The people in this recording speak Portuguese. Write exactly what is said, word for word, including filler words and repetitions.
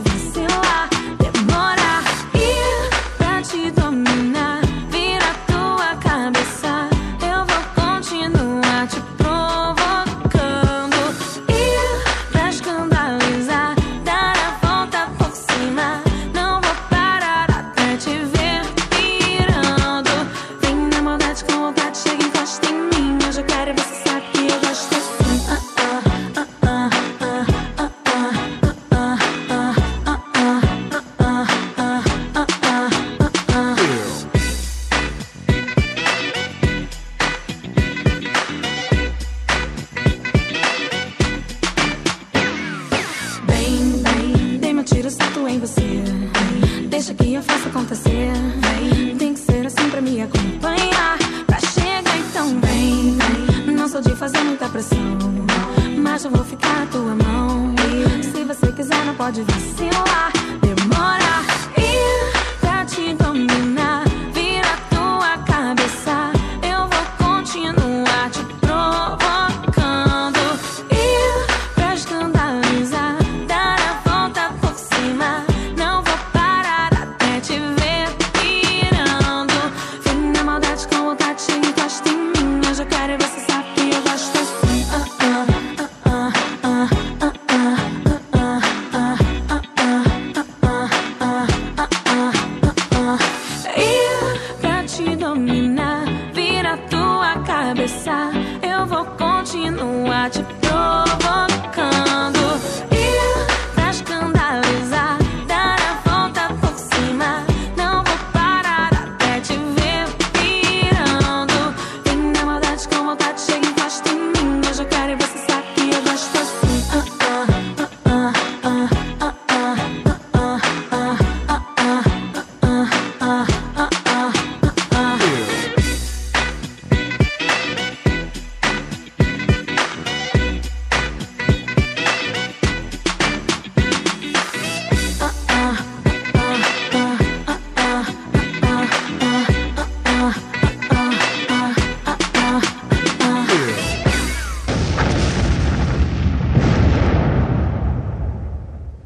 vacilar, demorar. E pra te dominar, vira tua cabeça, eu vou continuar te provocando. E pra escandalizar, dar a volta por cima, não vou parar até te ver pirando. Vem na maldade com vontade, chega e encosta em mim. Eu já quero e você sabe que eu gosto assim. Ah, ah, ah, ah, ah, ah, ah, ah, ah, ah, ah, ah, ah, ah. Bem, bem, dei meu tiro certo em você. Deixa que eu faça acontecer. Tem que ser assim pra me acompanhar, pra chegar então vem. Não sou de fazer muita pressão, mas eu vou ficar à tua mão. Se você quiser não pode vacilar,